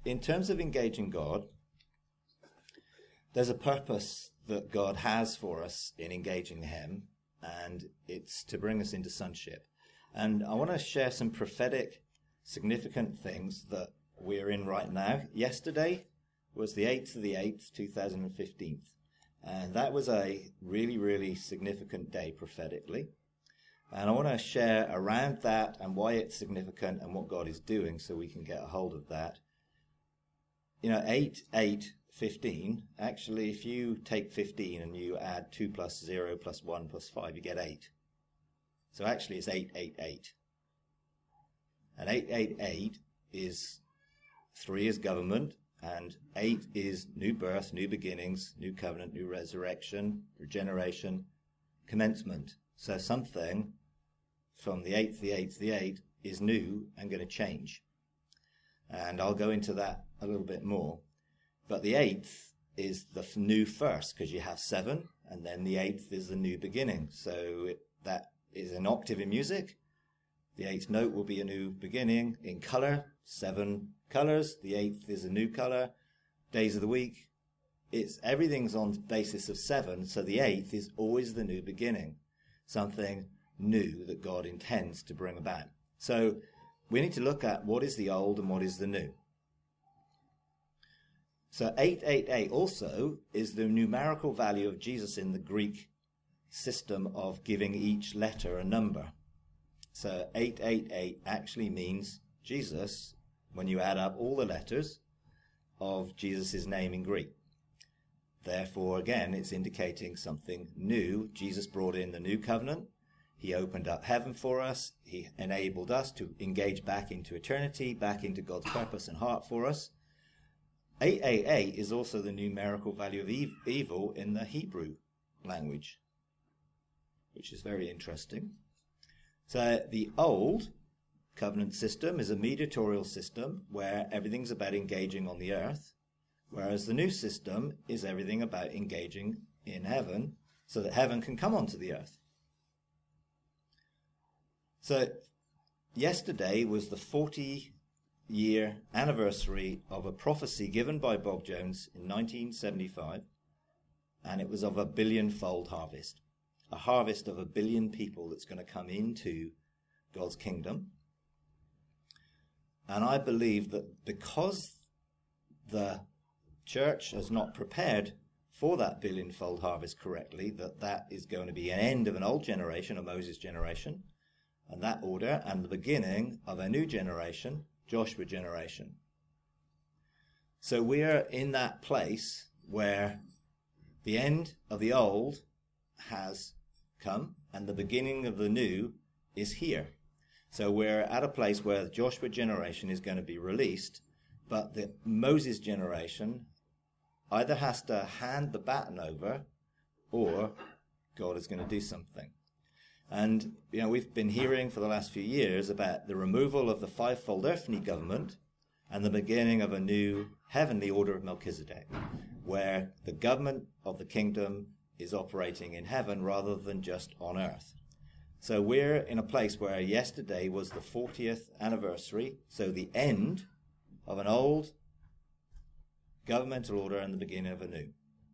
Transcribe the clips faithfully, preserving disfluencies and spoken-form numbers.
in terms of engaging God, there's a purpose that God has for us in engaging him, and it's to bring us into sonship. And I want to share some prophetic, significant things that we're in right now. Yesterday was the eighth of the eighth, two thousand fifteen. And that was a really, really significant day prophetically. And I want to share around that and why it's significant and what God is doing so we can get a hold of that. You know, eight, eight, fifteen, actually, if you take fifteen and you add two plus zero plus one plus five, you get eight. So actually it's eight, eight, eight. And eight, eight, eight is, three is government, and eight is new birth, new beginnings, new covenant, new resurrection, regeneration, commencement. So something from the eighth, the eighth, the eight is new and going to change. And I'll go into that a little bit more. But the eighth is the new first, because you have seven, and then the eighth is the new beginning. So it, that is an octave in music. The eighth note will be a new beginning. In color, seven colors. The eighth is a new color. Days of the week. It's everything's on the basis of seven. So the eighth is always the new beginning. Something new that God intends to bring about. So we need to look at what is the old and what is the new. So eight eight eight also is the numerical value of Jesus in the Greek system of giving each letter a number. So eight eight eight actually means Jesus, when you add up all the letters of Jesus' name in Greek. Therefore, again, it's indicating something new. Jesus brought in the new covenant. He opened up heaven for us. He enabled us to engage back into eternity, back into God's purpose and heart for us. eight eight eight is also the numerical value of ev- evil in the Hebrew language, which is very interesting. So the old covenant system is a mediatorial system where everything's about engaging on the earth, whereas the new system is everything about engaging in heaven so that heaven can come onto the earth. So yesterday was the forty-year anniversary of a prophecy given by Bob Jones in nineteen seventy-five, and it was of a billion-fold harvest, a harvest of a billion people that's going to come into God's kingdom. And I believe that because the church has not prepared for that billion-fold harvest correctly, that that is going to be an end of an old generation, a Moses generation, and that order, and the beginning of a new generation, Joshua generation. So we are in that place where the end of the old has come and the beginning of the new is here. So we're at a place where the Joshua generation is going to be released, but the Moses generation either has to hand the baton over or God is going to do something. And, you know, we've been hearing for the last few years about the removal of the fivefold earthly government and the beginning of a new heavenly order of Melchizedek, where the government of the kingdom is operating in heaven rather than just on earth. So we're in a place where yesterday was the fortieth anniversary, so the end of an old governmental order and the beginning of a new.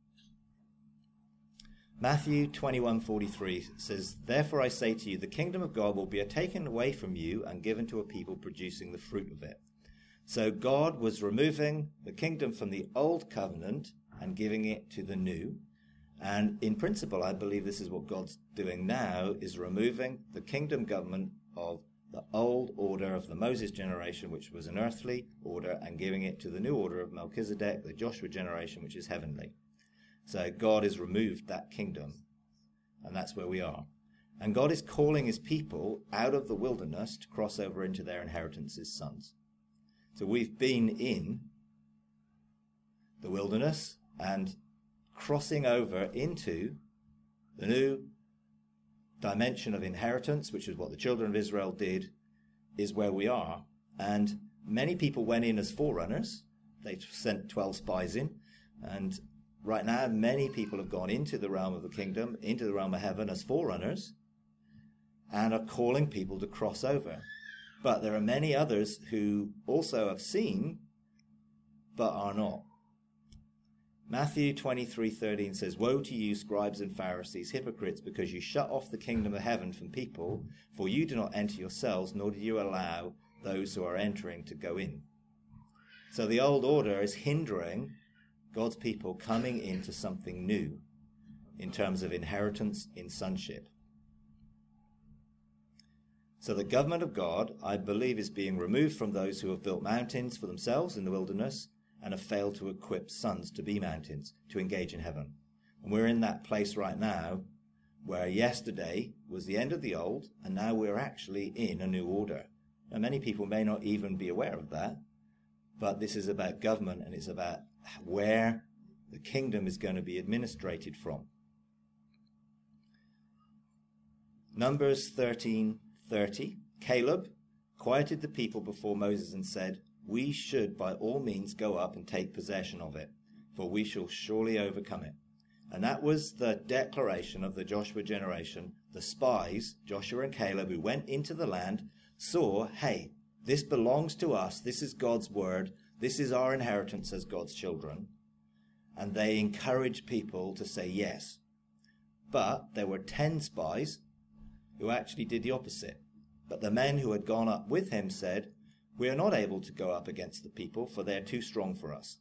Matthew twenty-one forty-three says, "Therefore I say to you, the kingdom of God will be taken away from you and given to a people producing the fruit of it." So God was removing the kingdom from the old covenant and giving it to the new. And in principle, I believe this is what God's doing now, is removing the kingdom government of the old order of the Moses generation, which was an earthly order, and giving it to the new order of Melchizedek, the Joshua generation, which is heavenly. So God has removed that kingdom, and that's where we are. And God is calling his people out of the wilderness to cross over into their inheritance as sons. So we've been in the wilderness and crossing over into the new dimension of inheritance, which is what the children of Israel did, is where we are. And many people went in as forerunners. They sent twelve spies in, and right now, many people have gone into the realm of the kingdom, into the realm of heaven as forerunners, and are calling people to cross over. But there are many others who also have seen but are not. Matthew twenty-three thirteen says, "Woe to you, scribes and Pharisees, hypocrites, because you shut off the kingdom of heaven from people, for you do not enter yourselves, nor do you allow those who are entering to go in." So the old order is hindering God's people coming into something new in terms of inheritance in sonship. So the government of God, I believe, is being removed from those who have built mountains for themselves in the wilderness and have failed to equip sons to be mountains, to engage in heaven. And we're in that place right now where yesterday was the end of the old, and now we're actually in a new order. Now, many people may not even be aware of that, but this is about government, and it's about where the kingdom is going to be administrated from. Numbers thirteen thirty, Caleb quieted the people before Moses and said, "We should by all means go up and take possession of it, for we shall surely overcome it." And that was the declaration of the Joshua generation. The spies, Joshua and Caleb, who went into the land, saw, hey, this belongs to us. This is God's word. This is our inheritance as God's children. And they encouraged people to say yes. But there were ten spies who actually did the opposite. But the men who had gone up with him said, "We are not able to go up against the people, for they are too strong for us."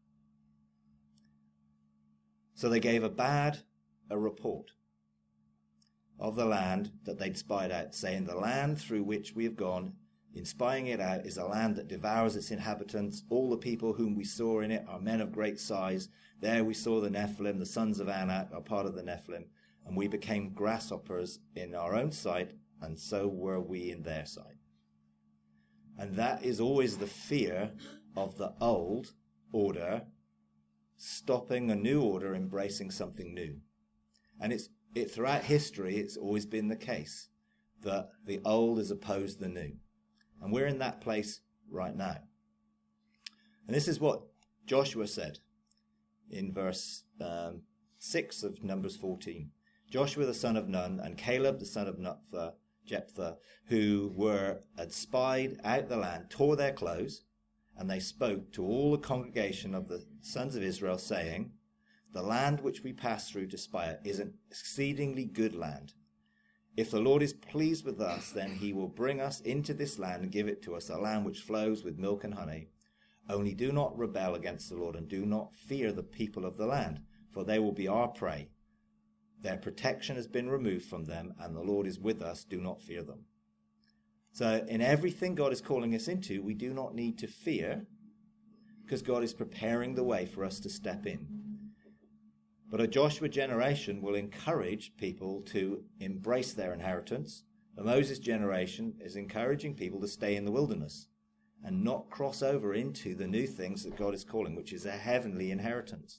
So they gave a bad a report of the land that they'd spied out, saying, "The land through which we have gone, in spying it out, is a land that devours its inhabitants. All the people whom we saw in it are men of great size. There we saw the Nephilim, the sons of Anak are part of the Nephilim, and we became grasshoppers in our own sight, and so were we in their sight." And that is always the fear of the old order stopping a new order, embracing something new. And it's it throughout history, it's always been the case that the old is opposed to the new. And we're in that place right now. And this is what Joshua said in verse um, six of Numbers fourteen. "Joshua the son of Nun and Caleb the son of Jephthah, Jephthah, who were had spied out the land, tore their clothes, and they spoke to all the congregation of the sons of Israel, saying, 'The land which we passed through to spy out is an exceedingly good land. If the Lord is pleased with us, then he will bring us into this land and give it to us, a land which flows with milk and honey. Only do not rebel against the Lord, and do not fear the people of the land, for they will be our prey. Their protection has been removed from them, and the Lord is with us. Do not fear them.'" So in everything God is calling us into, we do not need to fear, because God is preparing the way for us to step in. But a Joshua generation will encourage people to embrace their inheritance. The Moses generation is encouraging people to stay in the wilderness and not cross over into the new things that God is calling, which is a heavenly inheritance.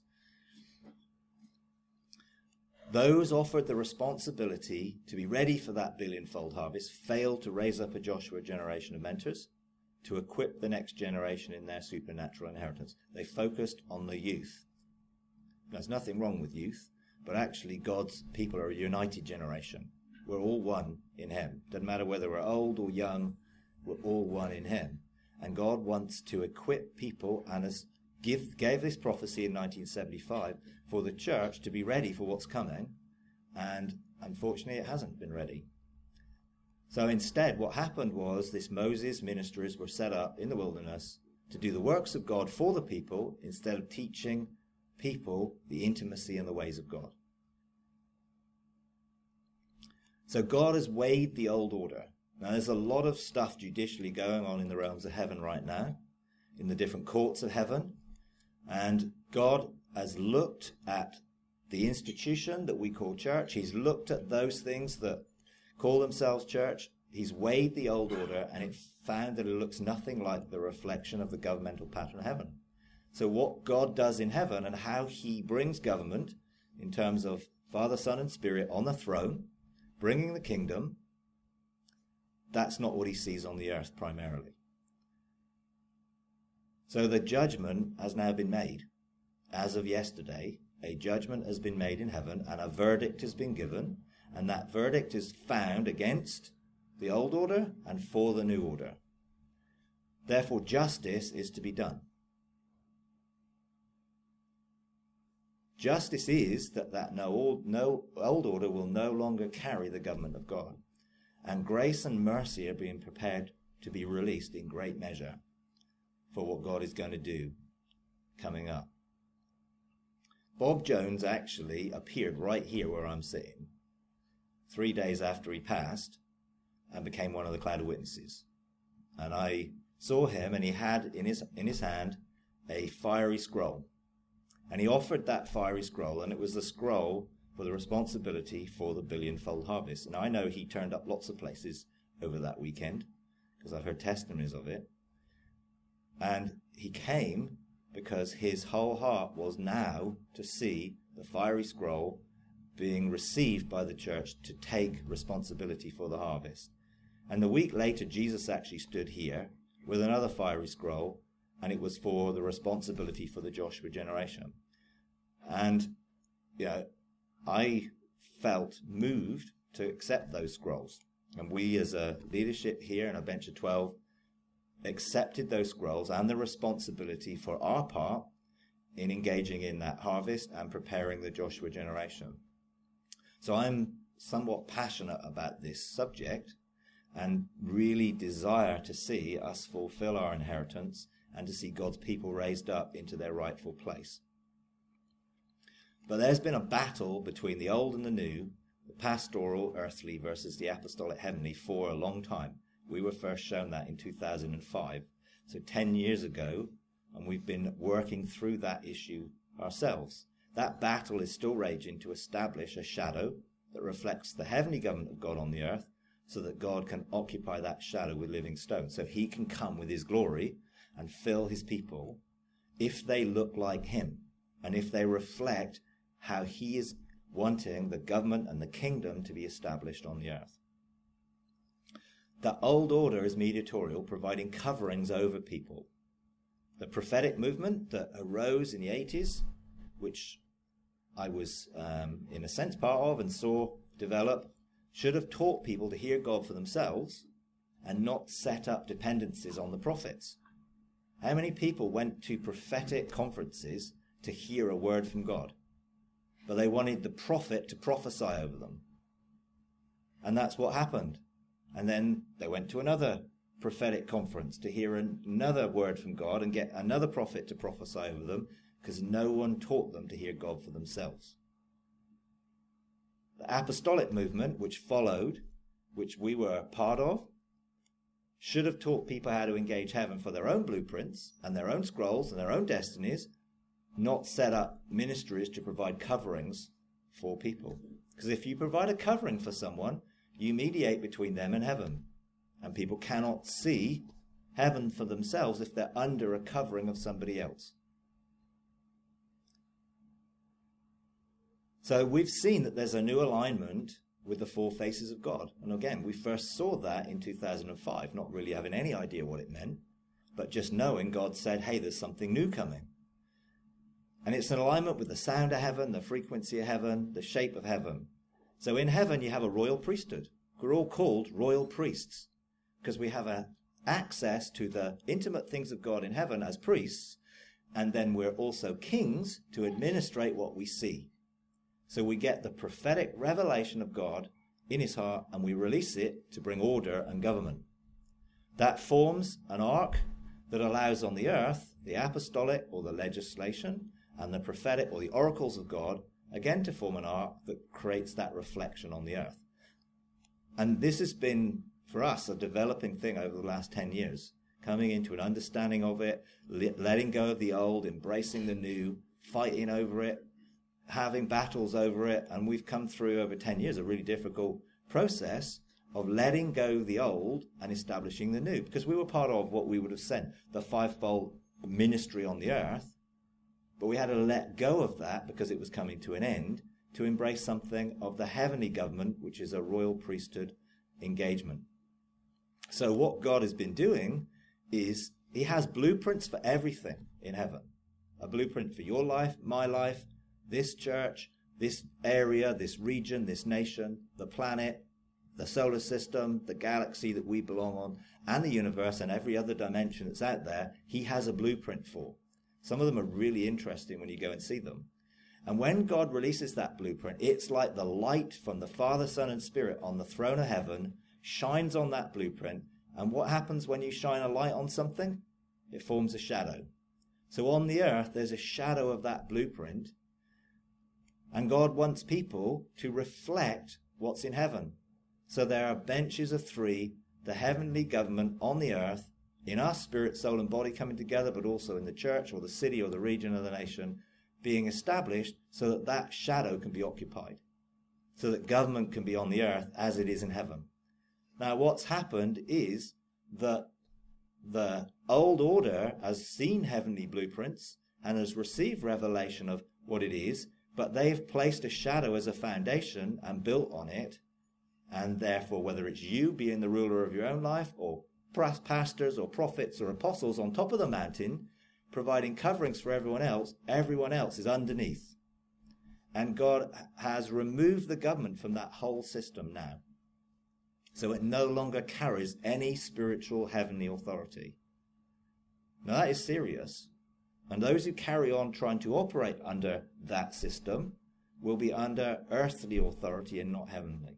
Those offered the responsibility to be ready for that billionfold harvest failed to raise up a Joshua generation of mentors to equip the next generation in their supernatural inheritance. They focused on the youth. There's nothing wrong with youth, but actually God's people are a united generation. We're all one in him. Doesn't matter whether we're old or young, we're all one in him. And God wants to equip people and has give, gave this prophecy in nineteen seventy-five for the church to be ready for what's coming. And unfortunately, it hasn't been ready. So instead, what happened was this Moses ministries were set up in the wilderness to do the works of God for the people instead of teaching people the intimacy and the ways of God. So God has weighed the old order. Now there's a lot of stuff judicially going on in the realms of heaven right now, in the different courts of heaven. And God has looked at the institution that we call church. He's looked at those things that call themselves church. He's weighed the old order, and it found that it looks nothing like the reflection of the governmental pattern of heaven. So what God does in heaven and how he brings government in terms of Father, Son, and Spirit on the throne, bringing the kingdom, that's not what he sees on the earth primarily. So the judgment has now been made. As of yesterday, a judgment has been made in heaven and a verdict has been given, and that verdict is found against the old order and for the new order. Therefore, justice is to be done. Justice is that, that no, old, no old order will no longer carry the government of God. And grace and mercy are being prepared to be released in great measure for what God is going to do coming up. Bob Jones actually appeared right here where I'm sitting three days after he passed and became one of the cloud of witnesses. And I saw him, and he had in his in his hand a fiery scroll. And he offered that fiery scroll, and it was the scroll for the responsibility for the billionfold harvest. And I know he turned up lots of places over that weekend, because I've heard testimonies of it. And he came because his whole heart was now to see the fiery scroll being received by the church to take responsibility for the harvest. And the week later, Jesus actually stood here with another fiery scroll, and it was for the responsibility for the Joshua generation. And, you know, I felt moved to accept those scrolls. And we as a leadership here in a bench of twelve accepted those scrolls and the responsibility for our part in engaging in that harvest and preparing the Joshua generation. So I'm somewhat passionate about this subject and really desire to see us fulfill our inheritance and to see God's people raised up into their rightful place. But there's been a battle between the old and the new, the pastoral, earthly versus the apostolic, heavenly, for a long time. We were first shown that in two thousand five, so ten years ago, and we've been working through that issue ourselves. That battle is still raging to establish a shadow that reflects the heavenly government of God on the earth, so that God can occupy that shadow with living stones, so he can come with his glory and fill his people if they look like him, and if they reflect how he is wanting the government and the kingdom to be established on the earth. The old order is mediatorial, providing coverings over people. The prophetic movement that arose in the eighties, which I was, um, in a sense, part of and saw develop, should have taught people to hear God for themselves and not set up dependencies on the prophets. How many people went to prophetic conferences to hear a word from God? But they wanted the prophet to prophesy over them. And that's what happened. And then they went to another prophetic conference to hear another word from God and get another prophet to prophesy over them, because no one taught them to hear God for themselves. The apostolic movement, which followed, which we were part of, should have taught people how to engage heaven for their own blueprints and their own scrolls and their own destinies, not set up ministries to provide coverings for people. Because if you provide a covering for someone, you mediate between them and heaven. And people cannot see heaven for themselves if they're under a covering of somebody else. So we've seen that there's a new alignment with the four faces of God. And again, we first saw that in two thousand five, not really having any idea what it meant, but just knowing God said, hey, there's something new coming. And it's an alignment with the sound of heaven, the frequency of heaven, the shape of heaven. So in heaven, you have a royal priesthood. We're all called royal priests because we have a access to the intimate things of God in heaven as priests. And then we're also kings to administrate what we see. So we get the prophetic revelation of God in his heart and we release it to bring order and government. That forms an ark that allows on the earth the apostolic or the legislation and the prophetic or the oracles of God, again to form an ark that creates that reflection on the earth. And this has been, for us, a developing thing over the last ten years, coming into an understanding of it, letting go of the old, embracing the new, fighting over it, having battles over it. And we've come through over ten years a really difficult process of letting go the old and establishing the new, because we were part of what we would have said, the fivefold ministry on the earth. But we had to let go of that because it was coming to an end to embrace something of the heavenly government, which is a royal priesthood engagement. So what God has been doing is he has blueprints for everything in heaven. A blueprint for your life, my life, this church, this area, this region, this nation, the planet, the solar system, the galaxy that we belong on, and the universe and every other dimension that's out there. He has a blueprint for. Some of them are really interesting when you go and see them. And when God releases that blueprint, it's like the light from the Father, Son, and Spirit on the throne of heaven shines on that blueprint. And what happens when you shine a light on something? It forms a shadow. So on the earth, there's a shadow of that blueprint. And God wants people to reflect what's in heaven. So there are benches of three, the heavenly government on the earth, in our spirit, soul, and body coming together, but also in the church or the city or the region or the nation, being established so that that shadow can be occupied, so that government can be on the earth as it is in heaven. Now, what's happened is that the old order has seen heavenly blueprints and has received revelation of what it is, but they've placed a shadow as a foundation and built on it, and therefore, whether it's you being the ruler of your own life, or pastors or prophets or apostles on top of the mountain, providing coverings for everyone else, everyone else is underneath. And God has removed the government from that whole system now. So it no longer carries any spiritual heavenly authority. Now that is serious. And those who carry on trying to operate under that system will be under earthly authority and not heavenly.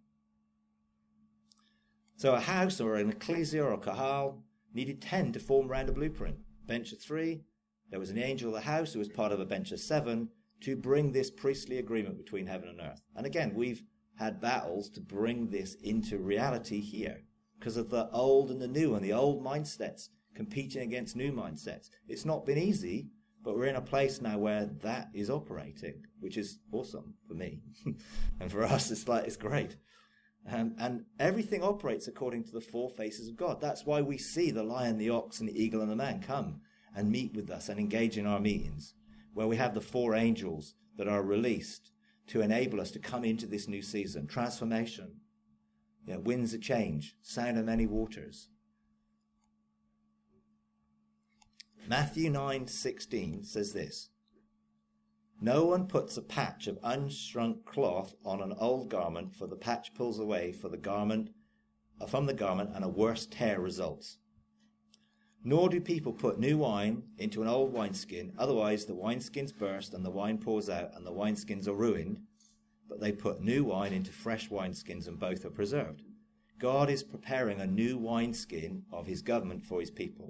So a house or an ecclesia or a kahal needed ten to form around a blueprint. Bench of three. There was an angel of the house who was part of a bench of seven to bring this priestly agreement between heaven and earth. And again, we've had battles to bring this into reality here because of the old and the new and the old mindsets competing against new mindsets. It's not been easy, but we're in a place now where that is operating, which is awesome for me. And for us, it's like, it's great. Um, and everything operates according to the four faces of God. That's why we see the lion, the ox, and the eagle, and the man come and meet with us and engage in our meetings, where we have the four angels that are released to enable us to come into this new season. Transformation, you know, winds of change, sound of many waters. Matthew nine sixteen says this: "No one puts a patch of unshrunk cloth on an old garment, for the patch pulls away for the garment, uh, from the garment, and a worse tear results. Nor do people put new wine into an old wineskin, otherwise the wineskins burst and the wine pours out and the wineskins are ruined. But they put new wine into fresh wineskins and both are preserved." God is preparing a new wineskin of his government for his people.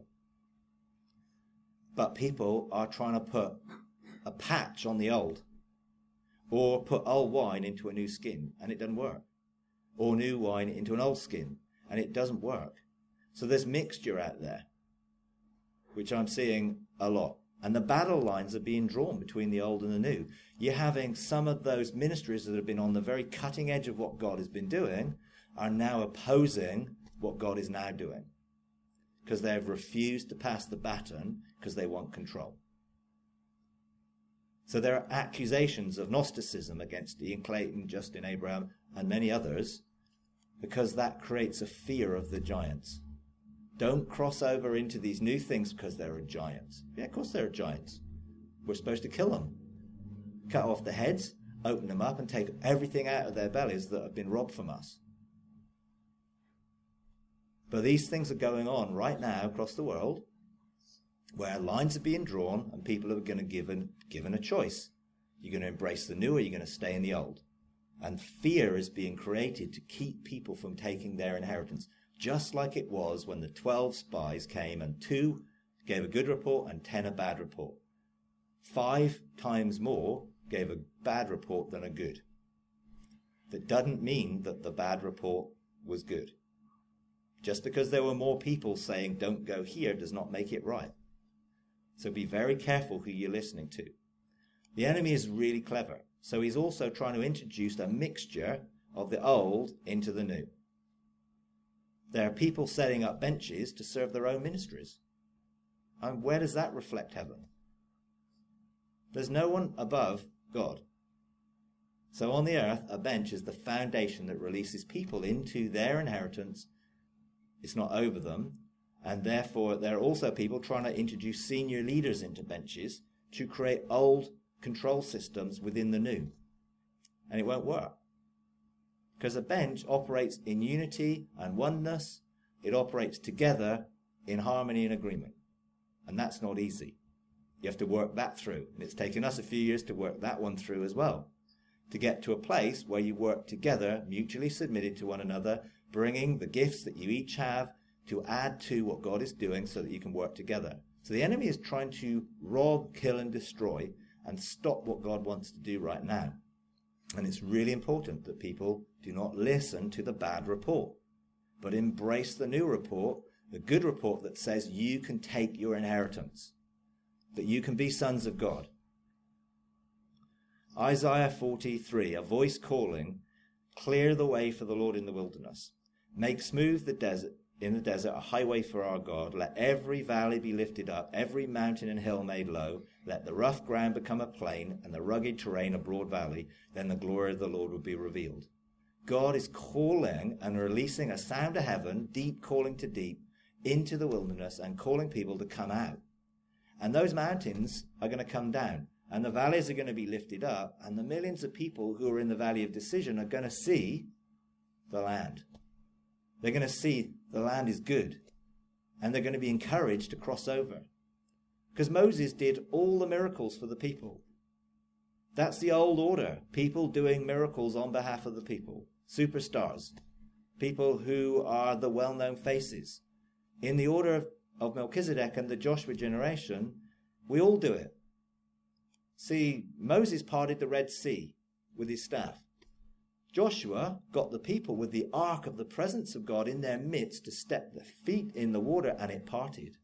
But people are trying to put a patch on the old, or put old wine into a new skin, and it doesn't work. Or new wine into an old skin, and it doesn't work. So there's mixture out there, which I'm seeing a lot. And the battle lines are being drawn between the old and the new. You're having some of those ministries that have been on the very cutting edge of what God has been doing are now opposing what God is now doing, because they have refused to pass the baton because they want control. So there are accusations of Gnosticism against Ian Clayton, Justin Abraham, and many others, because that creates a fear of the giants. Don't cross over into these new things because there are giants. Yeah, of course there are giants. We're supposed to kill them. Cut off the heads, open them up, and take everything out of their bellies that have been robbed from us. But these things are going on right now across the world, where lines are being drawn and people are going to give given, given a choice. You're going to embrace the new or you're going to stay in the old. And fear is being created to keep people from taking their inheritance, just like it was when the twelve spies came and two gave a good report and ten a bad report. Five times more gave a bad report than a good. That doesn't mean that the bad report was good. Just because there were more people saying don't go here does not make it right. So be very careful who you're listening to. The enemy is really clever. So he's also trying to introduce a mixture of the old into the new. There are people setting up benches to serve their own ministries. And where does that reflect heaven? There's no one above God. So on the earth, a bench is the foundation that releases people into their inheritance. It's not over them. And therefore, there are also people trying to introduce senior leaders into benches to create old control systems within the new. And it won't work. Because a bench operates in unity and oneness. It operates together in harmony and agreement. And that's not easy. You have to work that through. And it's taken us a few years to work that one through as well, to get to a place where you work together, mutually submitted to one another, bringing the gifts that you each have to add to what God is doing so that you can work together. So the enemy is trying to rob, kill, and destroy and stop what God wants to do right now. And it's really important that people do not listen to the bad report, but embrace the new report, the good report that says you can take your inheritance, that you can be sons of God. Isaiah forty-three, a voice calling, clear the way for the Lord in the wilderness. Make smooth the desert, in the desert a highway for our God. Let every valley be lifted up, every mountain and hill made low. Let the rough ground become a plain and the rugged terrain a broad valley. Then the glory of the Lord will be revealed. God is calling and releasing a sound of heaven, deep calling to deep, into the wilderness and calling people to come out. And those mountains are going to come down. And the valleys are going to be lifted up, and the millions of people who are in the valley of decision are going to see the land. They're going to see the land is good, and they're going to be encouraged to cross over. Because Moses did all the miracles for the people. That's the old order. People doing miracles on behalf of the people. Superstars. People who are the well-known faces. In the order of, of Melchizedek and the Joshua generation, we all do it. See, Moses parted the Red Sea with his staff. Joshua got the people with the ark of the presence of God in their midst to step their feet in the water, and it parted.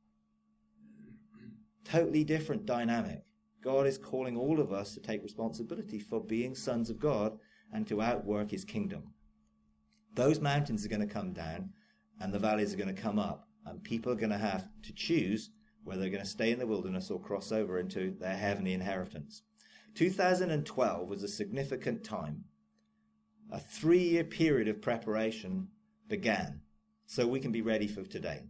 Totally different dynamic. God is calling all of us to take responsibility for being sons of God and to outwork his kingdom. Those mountains are going to come down and the valleys are going to come up, and people are going to have to choose whether they're going to stay in the wilderness or cross over into their heavenly inheritance. two thousand twelve was a significant time. A three-year period of preparation began, so we can be ready for today.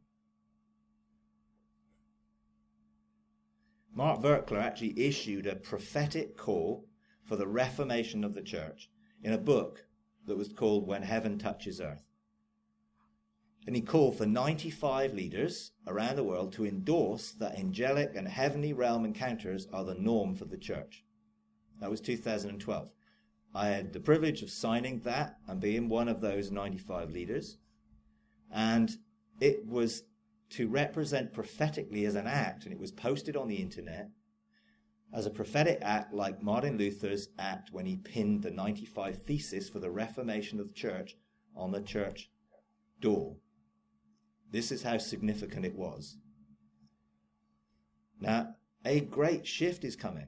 Mark Verkler actually issued a prophetic call for the reformation of the church in a book that was called When Heaven Touches Earth. And he called for ninety-five leaders around the world to endorse that angelic and heavenly realm encounters are the norm for the church. That was two thousand twelve. I had the privilege of signing that and being one of those ninety-five leaders. And it was to represent prophetically as an act, and it was posted on the internet as a prophetic act like Martin Luther's act when he pinned the ninety-five Theses for the Reformation of the church on the church door. This is how significant it was. Now, a great shift is coming.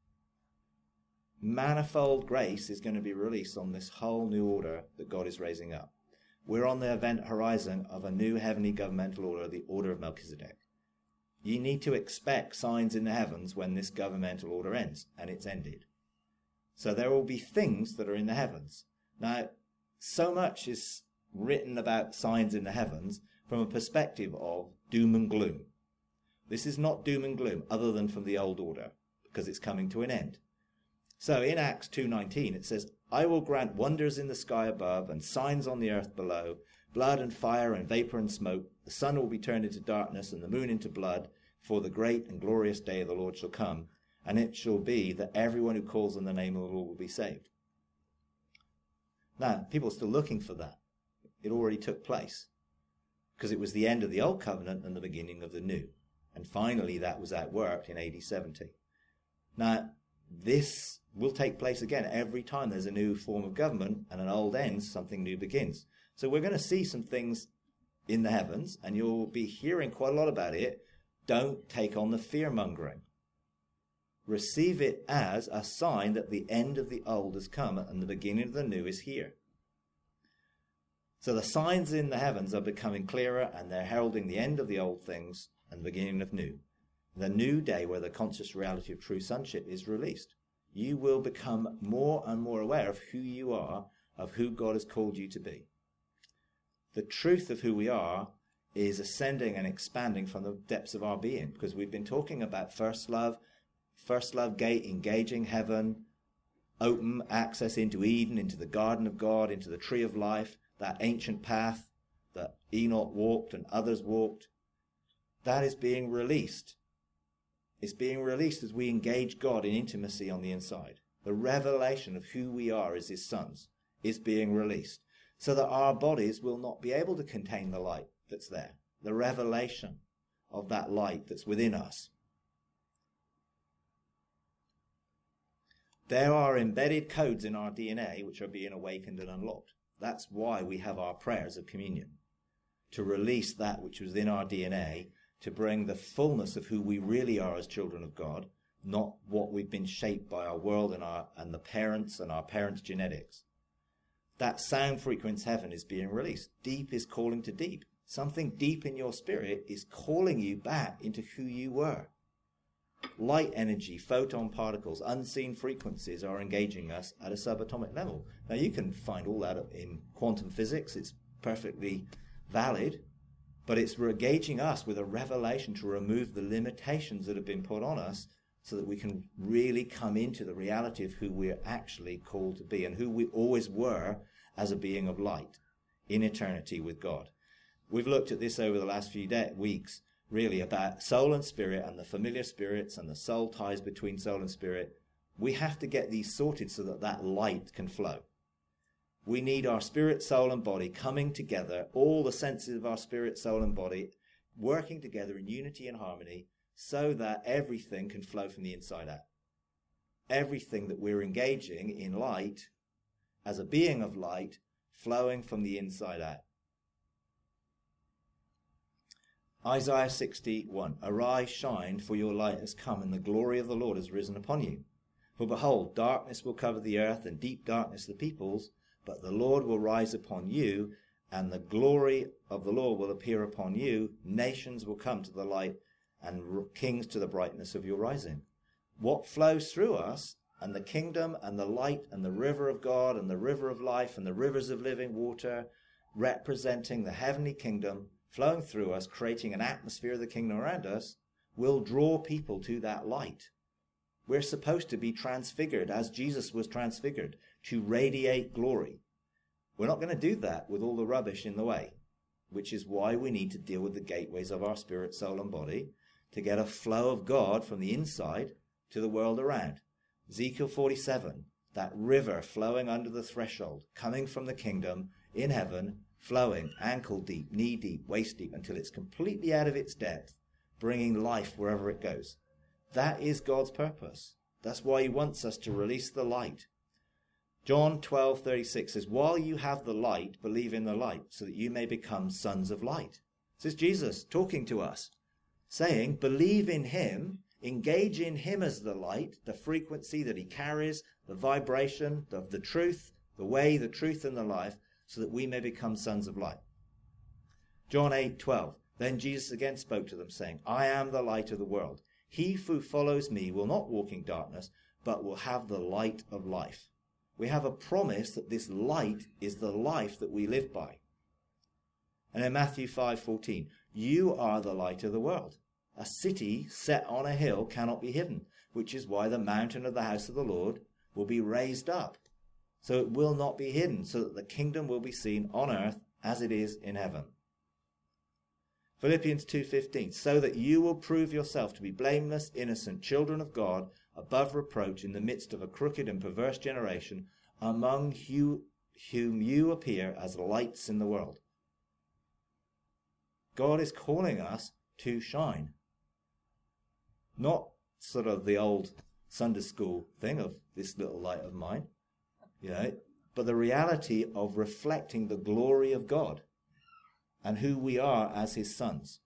Manifold grace is going to be released on this whole new order that God is raising up. We're on the event horizon of a new heavenly governmental order, the order of Melchizedek. You need to expect signs in the heavens when this governmental order ends, and it's ended. So there will be things that are in the heavens. Now, so much is written about signs in the heavens from a perspective of doom and gloom. This is not doom and gloom other than from the old order, because it's coming to an end. So in Acts two nineteen it says, I will grant wonders in the sky above and signs on the earth below, blood and fire and vapor and smoke. The sun will be turned into darkness and the moon into blood, for the great and glorious day of the Lord shall come, and it shall be that everyone who calls on the name of the Lord will be saved. Now, people are still looking for that. It already took place, because it was the end of the old covenant and the beginning of the new. And finally that was outworked in A D seventy. Now, this will take place again every time there's a new form of government and an old ends, something new begins. So we're going to see some things in the heavens, and you'll be hearing quite a lot about it. Don't take on the fear-mongering. Receive it as a sign that the end of the old has come and the beginning of the new is here. So the signs in the heavens are becoming clearer, and they're heralding the end of the old things and the beginning of new. The new day where the conscious reality of true sonship is released. You will become more and more aware of who you are, of who God has called you to be. The truth of who we are is ascending and expanding from the depths of our being, because we've been talking about first love, first love gate, engaging heaven, open access into Eden, into the garden of God, into the tree of life, that ancient path that Enoch walked and others walked. That is being released is being released as we engage God in intimacy on the inside. The revelation of who we are as his sons is being released, so that our bodies will not be able to contain the light that's there, the revelation of that light that's within us. There are embedded codes in our D N A which are being awakened and unlocked. That's why we have our prayers of communion, to release that which was in our D N A, to bring the fullness of who we really are as children of God, not what we've been shaped by our world and our and the parents and our parents' genetics. That sound frequency heaven is being released. Deep is calling to deep. Something deep in your spirit is calling you back into who you were. Light energy, photon particles, unseen frequencies are engaging us at a subatomic level. Now you can find all that in quantum physics. It's perfectly valid, but it's engaging us with a revelation to remove the limitations that have been put on us so that we can really come into the reality of who we're actually called to be and who we always were as a being of light in eternity with God. We've looked at this over the last few de- weeks, really, about soul and spirit and the familiar spirits and the soul ties between soul and spirit. We have to get these sorted so that that light can flow. We need our spirit, soul, and body coming together, all the senses of our spirit, soul, and body, working together in unity and harmony so that everything can flow from the inside out. Everything that we're engaging in light, as a being of light, flowing from the inside out. Isaiah sixty-one, Arise, shine, for your light has come, and the glory of the Lord has risen upon you. For behold, darkness will cover the earth, and deep darkness the peoples, but the Lord will rise upon you, and the glory of the Lord will appear upon you. Nations will come to the light, and kings to the brightness of your rising. What flows through us, and the kingdom, and the light, and the river of God, and the river of life, and the rivers of living water, representing the heavenly kingdom, flowing through us, creating an atmosphere of the kingdom around us, will draw people to that light. We're supposed to be transfigured as Jesus was transfigured, to radiate glory. We're not going to do that with all the rubbish in the way, which is why we need to deal with the gateways of our spirit, soul, and body to get a flow of God from the inside to the world around. Ezekiel forty-seven, that river flowing under the threshold, coming from the kingdom in heaven, flowing ankle deep, knee deep, waist deep, until it's completely out of its depth, bringing life wherever it goes. That is God's purpose. That's why he wants us to release the light. John twelve thirty-six says, while you have the light, believe in the light, so that you may become sons of light. This is Jesus talking to us, saying, believe in him, engage in him as the light, the frequency that he carries, the vibration of the truth, the way, the truth, and the life, so that we may become sons of light. John eight twelve, then Jesus again spoke to them, saying, I am the light of the world. He who follows me will not walk in darkness, but will have the light of life. We have a promise that this light is the life that we live by. And in Matthew five fourteen, you are the light of the world. A city set on a hill cannot be hidden, which is why the mountain of the house of the Lord will be raised up. So it will not be hidden, so that the kingdom will be seen on earth as it is in heaven. Philippians two fifteen, so that you will prove yourself to be blameless, innocent, children of God, above reproach in the midst of a crooked and perverse generation, among whom you appear as lights in the world. God is calling us to shine. Not sort of the old Sunday school thing of this little light of mine, you know, but the reality of reflecting the glory of God and who we are as his sons.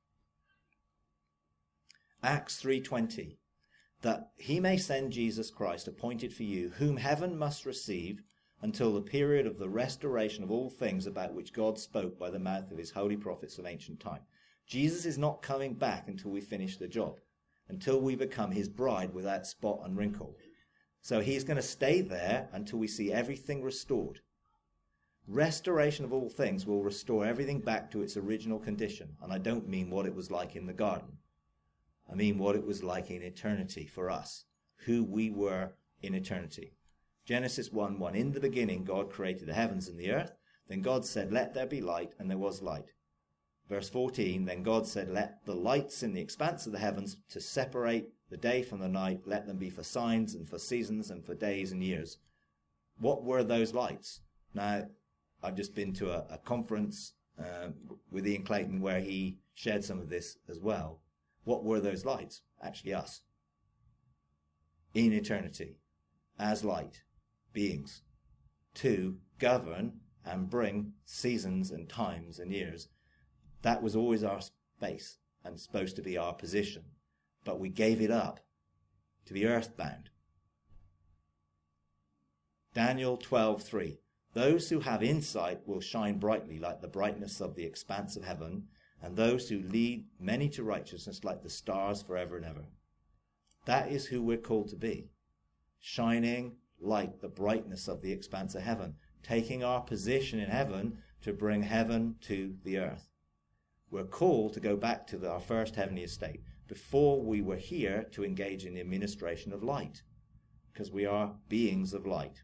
Acts three twenty, that he may send Jesus Christ appointed for you, whom heaven must receive until the period of the restoration of all things about which God spoke by the mouth of his holy prophets of ancient time. Jesus is not coming back until we finish the job, until we become his bride without spot and wrinkle. So he's going to stay there until we see everything restored. Restoration of all things will restore everything back to its original condition. And I don't mean what it was like in the garden. I mean what it was like in eternity for us, who we were in eternity. Genesis one one, in the beginning God created the heavens and the earth. Then God said, let there be light, and there was light. Verse fourteen, then God said, let the lights in the expanse of the heavens to separate the day from the night, let them be for signs and for seasons and for days and years. What were those lights? Now, I've just been to a, a conference uh, with Ian Clayton where he shared some of this as well. What were those lights? Actually us. In eternity, as light beings, to govern and bring seasons and times and years. That was always our space and supposed to be our position. But we gave it up to be earthbound. Daniel twelve three. Those who have insight will shine brightly like the brightness of the expanse of heaven, and those who lead many to righteousness like the stars forever and ever. That is who we're called to be. Shining like the brightness of the expanse of heaven. Taking our position in heaven to bring heaven to the earth. We're called to go back to the, our first heavenly estate before we were here to engage in the administration of light, because we are beings of light.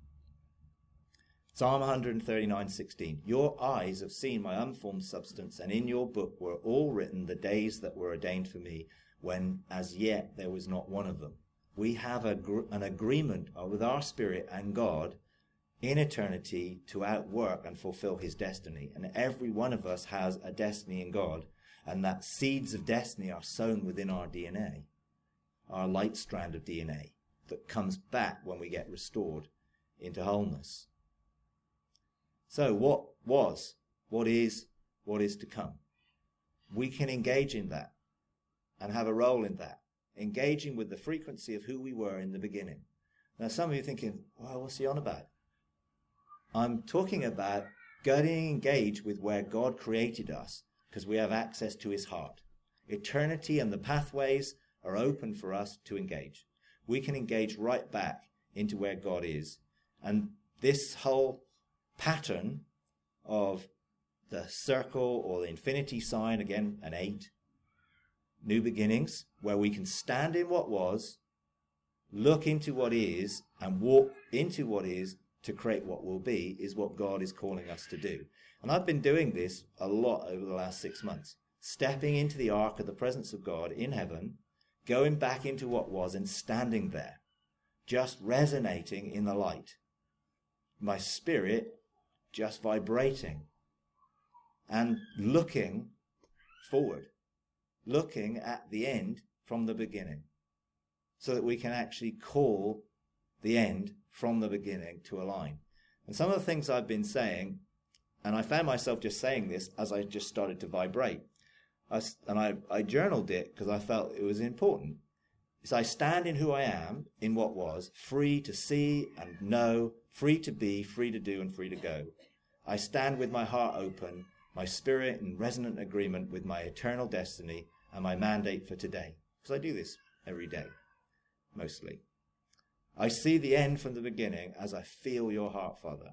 Psalm one thirty-nine sixteen. Your eyes have seen my unformed substance, and in your book were all written the days that were ordained for me, when as yet there was not one of them. We have a, an agreement with our spirit and God in eternity to outwork and fulfill his destiny. And every one of us has a destiny in God, and that seeds of destiny are sown within our D N A, our light strand of D N A that comes back when we get restored into wholeness. So what was, what is, what is to come? We can engage in that and have a role in that, engaging with the frequency of who we were in the beginning. Now some of you are thinking, well, what's he on about? I'm talking about getting engaged with where God created us, because we have access to his heart. Eternity and the pathways are open for us to engage. We can engage right back into where God is. And this whole pattern of the circle or the infinity sign, again, an eight, new beginnings, where we can stand in what was, look into what is, and walk into what is to create what will be, is what God is calling us to do. And I've been doing this a lot over the last six months, stepping into the ark of the presence of God in heaven, going back into what was and standing there, just resonating in the light. My spirit just vibrating and looking forward, looking at the end from the beginning, so that we can actually call the end from the beginning to align. And some of the things I've been saying, and I found myself just saying this as I just started to vibrate, I, and I, I journaled it because I felt it was important. Is I stand in who I am, in what was, free to see and know, free to be, free to do, and free to go. I stand with my heart open, my spirit in resonant agreement with my eternal destiny and my mandate for today. Because I do this every day, mostly. I see the end from the beginning as I feel your heart, Father.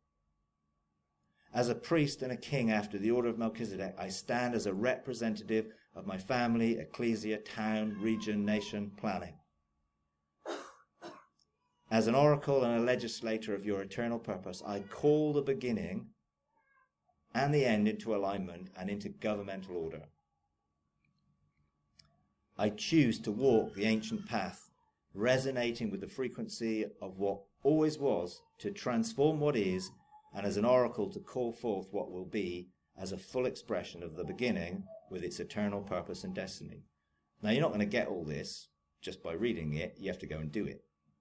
As a priest and a king after the order of Melchizedek, I stand as a representative of my family, ecclesia, town, region, nation, planet. As an oracle and a legislator of your eternal purpose, I call the beginning and the end into alignment and into governmental order. I choose to walk the ancient path, resonating with the frequency of what always was, to transform what is, and as an oracle to call forth what will be as a full expression of the beginning with its eternal purpose and destiny. Now, you're not going to get all this just by reading it. You have to go and do it.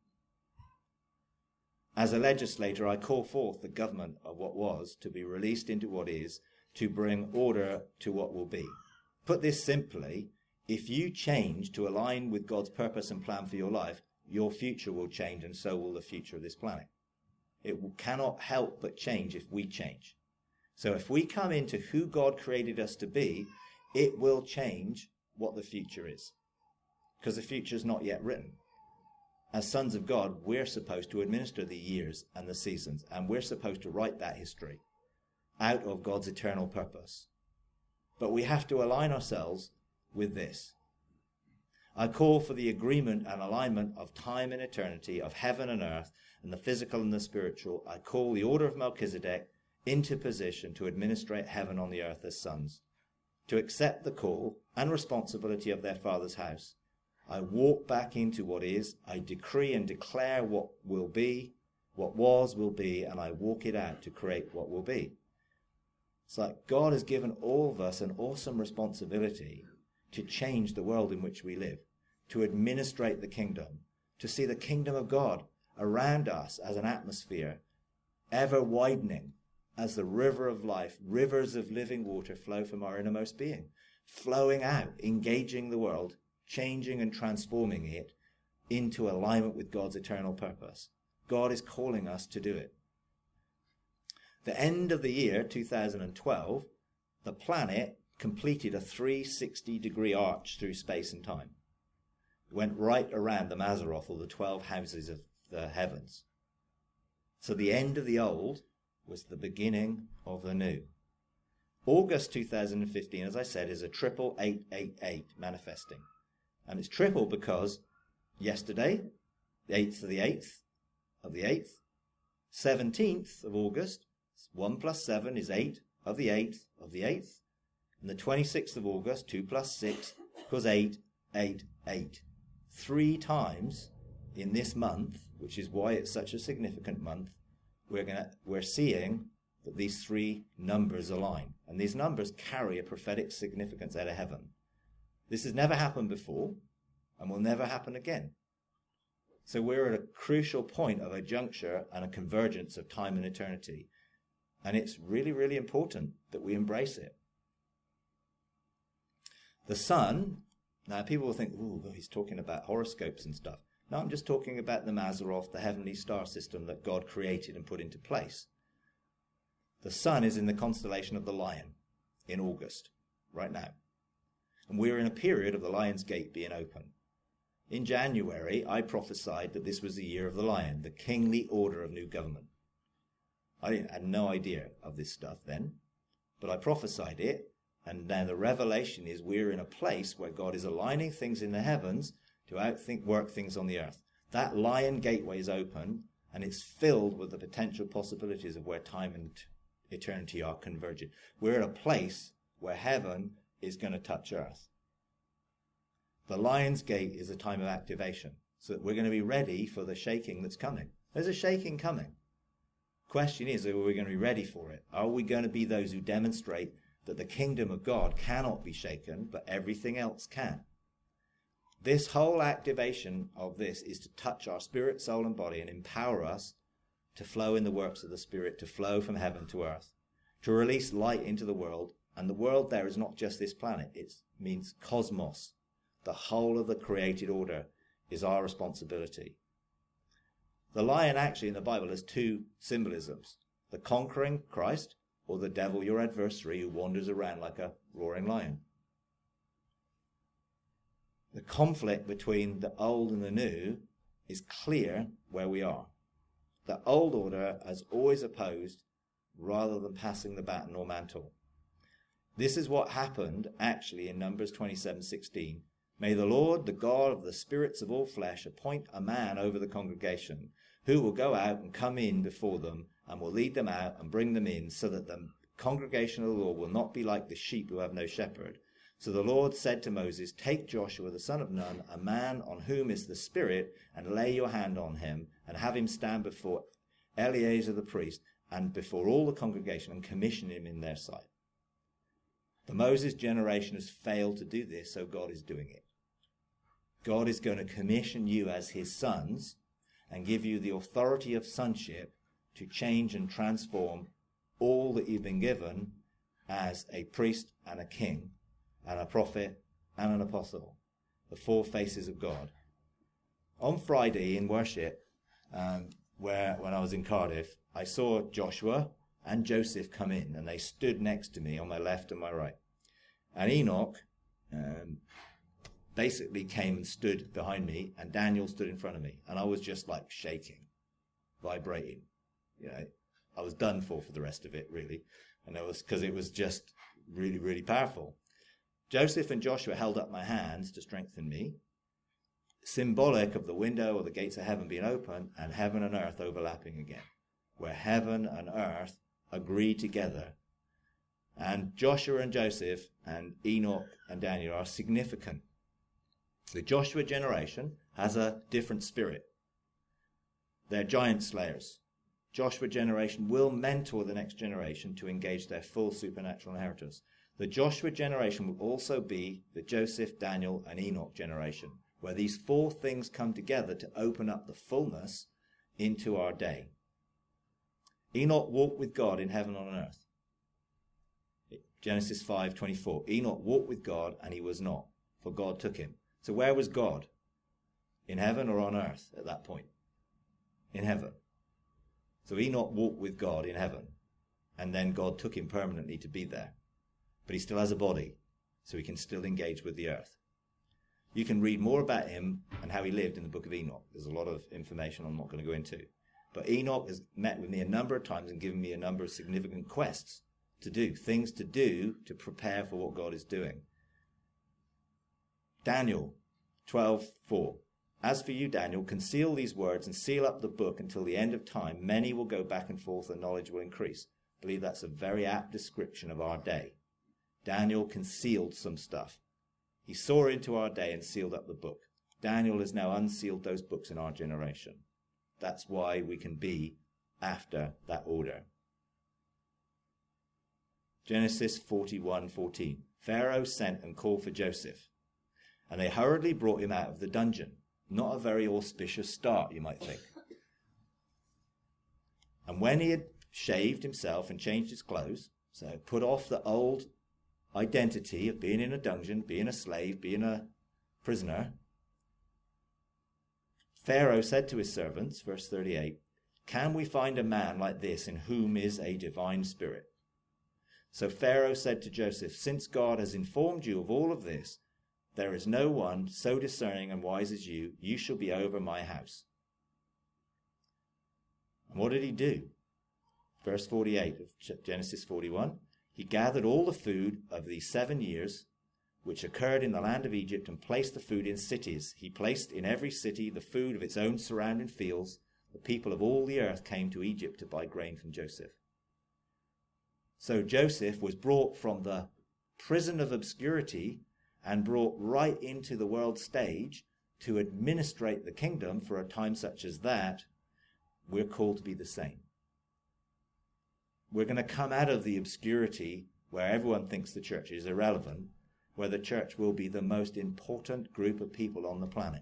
As a legislator, I call forth the government of what was to be released into what is, to bring order to what will be. Put this simply, if you change to align with God's purpose and plan for your life, your future will change, and so will the future of this planet. It cannot help but change if we change. So if we come into who God created us to be, it will change what the future is, because the future is not yet written. As sons of God, we're supposed to administer the years and the seasons, and we're supposed to write that history out of God's eternal purpose. But we have to align ourselves with this. I call for the agreement and alignment of time and eternity, of heaven and earth, and the physical and the spiritual. I call the order of Melchizedek into position to administrate heaven on the earth as sons. to accept the call and responsibility of their Father's house. I walk back into what is. I decree and declare what will be, what was will be, and I walk it out to create what will be. It's like God has given all of us an awesome responsibility to change the world in which we live, to administrate the kingdom, to see the kingdom of God around us as an atmosphere, ever widening as the river of life, rivers of living water flow from our innermost being, flowing out, engaging the world, changing and transforming it into alignment with God's eternal purpose. God is calling us to do it. The end of the year, two thousand twelve, the planet completed a three hundred sixty degree arch through space and time. It went right around the Mazzaroth, or the twelve houses of the heavens. So the end of the old was the beginning of the new. August two thousand fifteen, as I said, is a triple eight eight eight manifesting. And it's triple because yesterday, the eighth of the eighth of the eighth, seventeenth of August, one plus seven is eight of the eighth of the eighth, and the twenty-sixth of August, two plus six, equals eight, eight, eight. Three times in this month, which is why it's such a significant month, we're gonna we're seeing that these three numbers align. And these numbers carry a prophetic significance out of heaven. This has never happened before and will never happen again. So we're at a crucial point of a juncture and a convergence of time and eternity. And it's really, really important that we embrace it. The sun, now people will think, ooh, he's talking about horoscopes and stuff. No, I'm just talking about the Mazzaroth, the heavenly star system that God created and put into place. The sun is in the constellation of the Lion in August, right now. And we're in a period of the Lion's Gate being open. In January, I prophesied that this was the year of the Lion, the kingly order of new government. I had no idea of this stuff then, but I prophesied it, and now the revelation is we're in a place where God is aligning things in the heavens to outthink work things on the earth. That Lion gateway is open, and it's filled with the potential possibilities of where time and eternity are converging. We're at a place where heaven is going to touch earth. The Lion's Gate is a time of activation, so that we're going to be ready for the shaking that's coming. There's a shaking coming. Question is, are we going to be ready for it? Are we going to be those who demonstrate that the kingdom of God cannot be shaken, but everything else can? This whole activation of this is to touch our spirit, soul, and body and empower us to flow in the works of the Spirit, to flow from heaven to earth, to release light into the world. And the world there is not just this planet. It means cosmos. The whole of the created order is our responsibility. The lion actually in the Bible has two symbolisms: the conquering Christ, or the devil, your adversary, who wanders around like a roaring lion. The conflict between the old and the new is clear where we are. The old order has always opposed rather than passing the baton or mantle. This is what happened actually in Numbers twenty-seven sixteen. May the Lord, the God of the spirits of all flesh, appoint a man over the congregation who will go out and come in before them and will lead them out and bring them in, so that the congregation of the Lord will not be like the sheep who have no shepherd. So the Lord said to Moses, take Joshua the son of Nun, a man on whom is the Spirit, and lay your hand on him, and have him stand before Eleazar the priest and before all the congregation, and commission him in their sight. The Moses generation has failed to do this, so God is doing it. God is going to commission you as his sons and give you the authority of sonship to change and transform all that you've been given as a priest and a king and a prophet and an apostle, the four faces of God. On Friday in worship, um, where when I was in Cardiff, I saw Joshua and Joseph come in, and they stood next to me on my left and my right. And Enoch um, basically came and stood behind me, and Daniel stood in front of me, and I was just like shaking, vibrating. You know, I was done for for the rest of it, really, and it was because it was just really, really powerful. Joseph and Joshua held up my hands to strengthen me, symbolic of the window or the gates of heaven being open and heaven and earth overlapping again, where heaven and earth agree together. And Joshua and Joseph and Enoch and Daniel are significant. The Joshua generation has a different spirit. They're giant slayers. Joshua generation will mentor the next generation to engage their full supernatural inheritance. The Joshua generation will also be the Joseph, Daniel, and Enoch generation, where these four things come together to open up the fullness into our day. Enoch walked with God in heaven on earth. Genesis five twenty-four. Enoch walked with God, and he was not, for God took him. So where was God? In heaven or on earth at that point? In heaven. So Enoch walked with God in heaven, and then God took him permanently to be there. But he still has a body, so he can still engage with the earth. You can read more about him and how he lived in the book of Enoch. There's a lot of information I'm not going to go into. But Enoch has met with me a number of times and given me a number of significant quests to do, things to do to prepare for what God is doing. Daniel twelve four. As for you, Daniel, conceal these words and seal up the book until the end of time. Many will go back and forth and knowledge will increase. I believe that's a very apt description of our day. Daniel concealed some stuff. He saw into our day and sealed up the book. Daniel has now unsealed those books in our generation. That's why we can be after that order. Genesis forty-one fourteen. Pharaoh sent and called for Joseph, and they hurriedly brought him out of the dungeon. Not a very auspicious start, you might think. And when he had shaved himself and changed his clothes, so put off the old identity of being in a dungeon, being a slave, being a prisoner, Pharaoh said to his servants, verse thirty-eight, "Can we find a man like this in whom is a divine spirit?" So Pharaoh said to Joseph, "Since God has informed you of all of this, there is no one so discerning and wise as you. You shall be over my house." And what did he do? Verse forty-eight of Genesis forty-one. He gathered all the food of these seven years, which occurred in the land of Egypt, and placed the food in cities. He placed in every city the food of its own surrounding fields. The people of all the earth came to Egypt to buy grain from Joseph. So Joseph was brought from the prison of obscurity and brought right into the world stage to administrate the kingdom for a time such as that. We're called to be the same. We're going to come out of the obscurity where everyone thinks the church is irrelevant, where the church will be the most important group of people on the planet.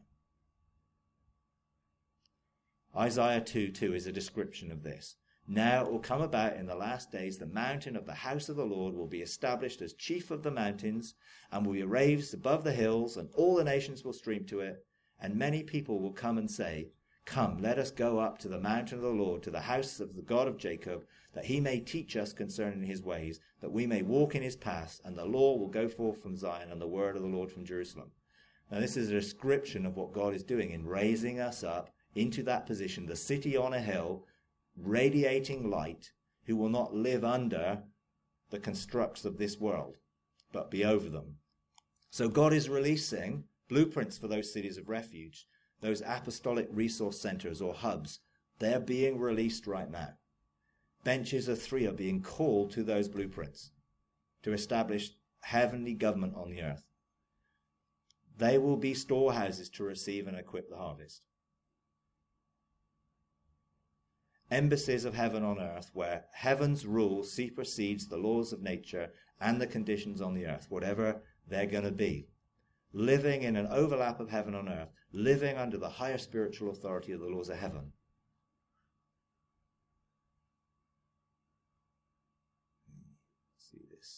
Isaiah two two is a description of this. Now it will come about in the last days, the mountain of the house of the Lord will be established as chief of the mountains, and will be raised above the hills, and all the nations will stream to it. And many people will come and say, "Come, let us go up to the mountain of the Lord, to the house of the God of Jacob, that he may teach us concerning his ways, that we may walk in his paths, and the law will go forth from Zion, and the word of the Lord from Jerusalem." Now this is a description of what God is doing in raising us up into that position, the city on a hill, radiating light, who will not live under the constructs of this world, but be over them. So God is releasing blueprints for those cities of refuge, those apostolic resource centers or hubs. They're being released right now. Benches of three are being called to those blueprints to establish heavenly government on the earth. They will be storehouses to receive and equip the harvest. Embassies of heaven on earth, where heaven's rule supersedes the laws of nature and the conditions on the earth, whatever they're going to be. Living in an overlap of heaven on earth, living under the higher spiritual authority of the laws of heaven. Let's see this.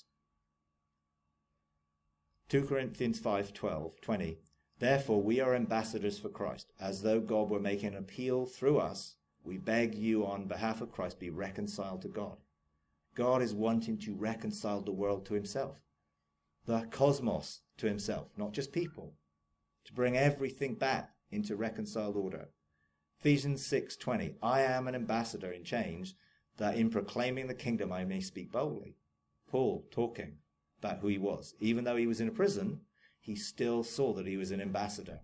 Second Corinthians five twelve, twenty. Therefore we are ambassadors for Christ, as though God were making an appeal through us. We beg you on behalf of Christ, be reconciled to God. God is wanting to reconcile the world to himself, the cosmos to himself, not just people, to bring everything back into reconciled order. Ephesians six twenty, I am an ambassador in chains, that in proclaiming the kingdom I may speak boldly. Paul talking about who he was. Even though he was in a prison, he still saw that he was an ambassador.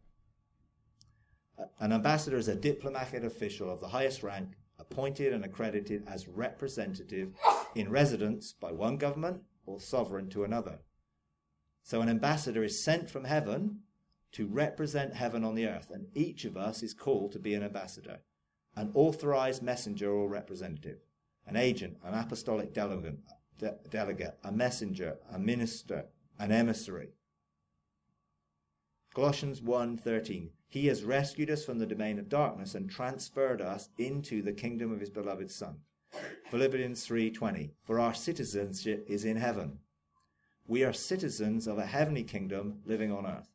An ambassador is a diplomatic official of the highest rank, appointed and accredited as representative in residence by one government or sovereign to another. So an ambassador is sent from heaven to represent heaven on the earth, and each of us is called to be an ambassador, an authorized messenger or representative, an agent, an apostolic delegate, de- delegate, a messenger, a minister, an emissary. Colossians one thirteen, he has rescued us from the domain of darkness and transferred us into the kingdom of his beloved Son. Philippians three twenty, for our citizenship is in heaven. We are citizens of a heavenly kingdom living on earth.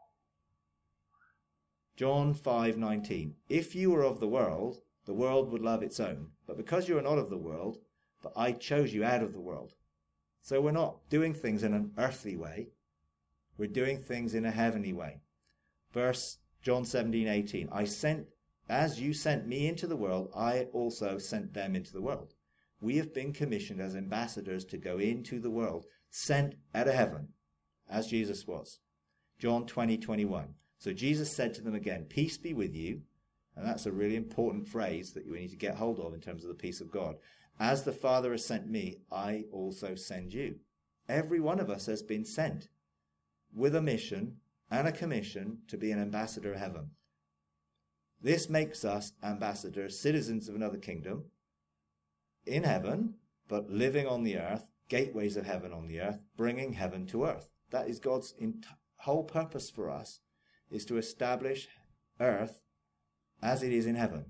John five nineteen, if you were of the world, the world would love its own. But because you are not of the world, but I chose you out of the world. So we're not doing things in an earthly way. We're doing things in a heavenly way. Verse John seventeen eighteen, I sent, as you sent me into the world, I also sent them into the world. We have been commissioned as ambassadors to go into the world, sent out of heaven, as Jesus was. John twenty twenty-one. So Jesus said to them again, peace be with you. And that's a really important phrase that you need to get hold of in terms of the peace of God. As the Father has sent me, I also send you. Every one of us has been sent with a mission and a commission to be an ambassador of heaven. This makes us ambassadors, citizens of another kingdom, in heaven, but living on the earth, gateways of heaven on the earth, bringing heaven to earth. That is God's whole purpose for us, is to establish earth as it is in heaven.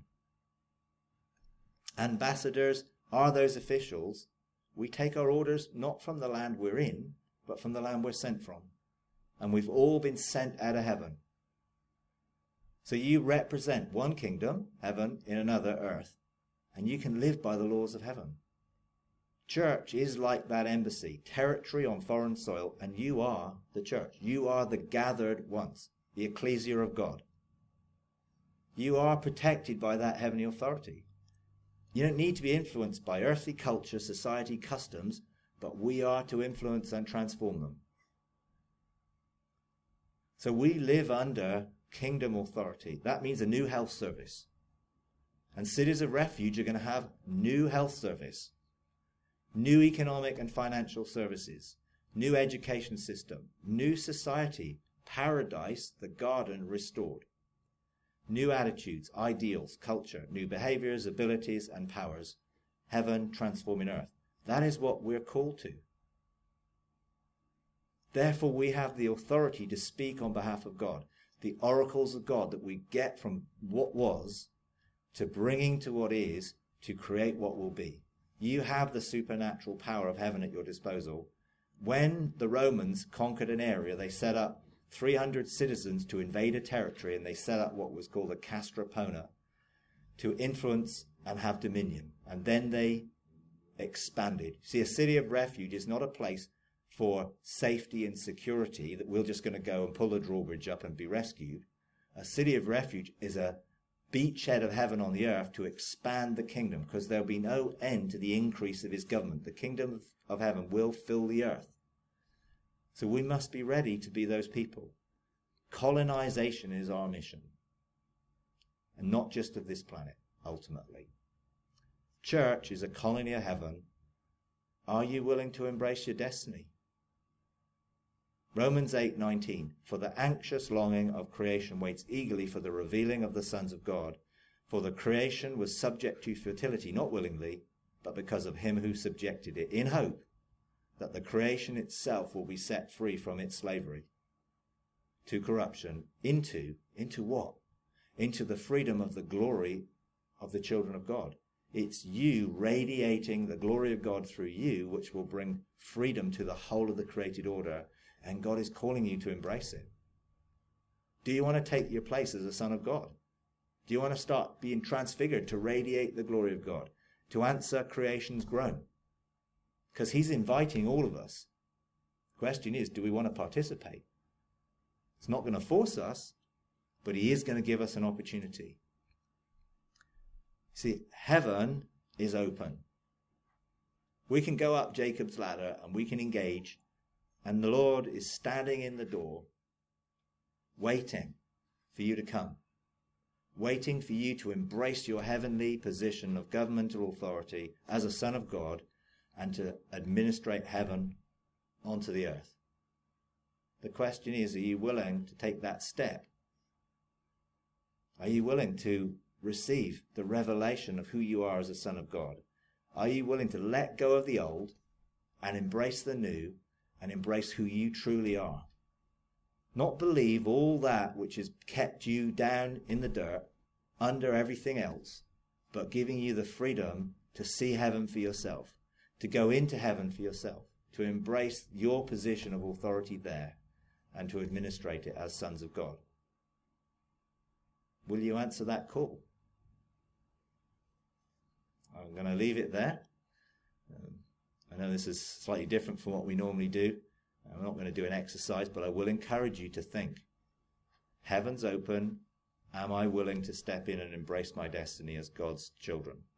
Ambassadors are those officials. We take our orders not from the land we're in, but from the land we're sent from. And we've all been sent out of heaven. So you represent one kingdom, heaven, in another, earth. And you can live by the laws of heaven. Church is like that embassy, territory on foreign soil, and you are the church. You are the gathered ones, the ecclesia of God. You are protected by that heavenly authority. You don't need to be influenced by earthly culture, society, customs, but we are to influence and transform them. So we live under kingdom authority. That means a new health service. And cities of refuge are going to have new health service, new economic and financial services, new education system, new society, paradise, the garden restored. New attitudes, ideals, culture, new behaviors, abilities, and powers. Heaven transforming earth. That is what we're called to. Therefore, we have the authority to speak on behalf of God. The oracles of God that we get from what was to bringing to what is to create what will be. You have the supernatural power of heaven at your disposal. When the Romans conquered an area, they set up three hundred citizens to invade a territory, and they set up what was called a castra pona to influence and have dominion. And then they expanded. See, a city of refuge is not a place for safety and security that we're just going to go and pull the drawbridge up and be rescued. A city of refuge is a beachhead of heaven on the earth to expand the kingdom, because there'll be no end to the increase of his government. The kingdom of heaven will fill the earth. So we must be ready to be those people. Colonization is our mission. And not just of this planet, ultimately. Church is a colony of heaven. Are you willing to embrace your destiny? Romans eight nineteen, for the anxious longing of creation waits eagerly for the revealing of the sons of God. For the creation was subject to fertility, not willingly, but because of him who subjected it, in hope that the creation itself will be set free from its slavery to corruption into, into what? Into the freedom of the glory of the children of God. It's you radiating the glory of God through you, which will bring freedom to the whole of the created order. And God is calling you to embrace it. Do you want to take your place as a son of God? Do you want to start being transfigured to radiate the glory of God? To answer creation's groan? Because he's inviting all of us. The question is, do we want to participate? It's not going to force us, but he is going to give us an opportunity. See, heaven is open. We can go up Jacob's ladder and we can engage. And the Lord is standing in the door, waiting for you to come, waiting for you to embrace your heavenly position of governmental authority as a son of God and to administrate heaven onto the earth. The question is, are you willing to take that step? Are you willing to receive the revelation of who you are as a son of God? Are you willing to let go of the old and embrace the new and embrace who you truly are? Not believe all that which has kept you down in the dirt under everything else, but giving you the freedom to see heaven for yourself, to go into heaven for yourself, to embrace your position of authority there and to administrate it as sons of God. Will you answer that call? I'm going to leave it there. Um, I know this is slightly different from what we normally do. I'm not going to do an exercise, but I will encourage you to think. Heaven's open. Am I willing to step in and embrace my destiny as God's children?